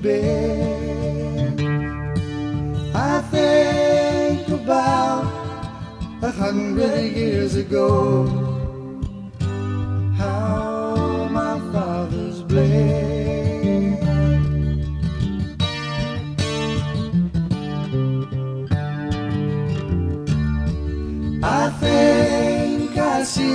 bed. I think about 100 years ago, how my fathers bled. I think I see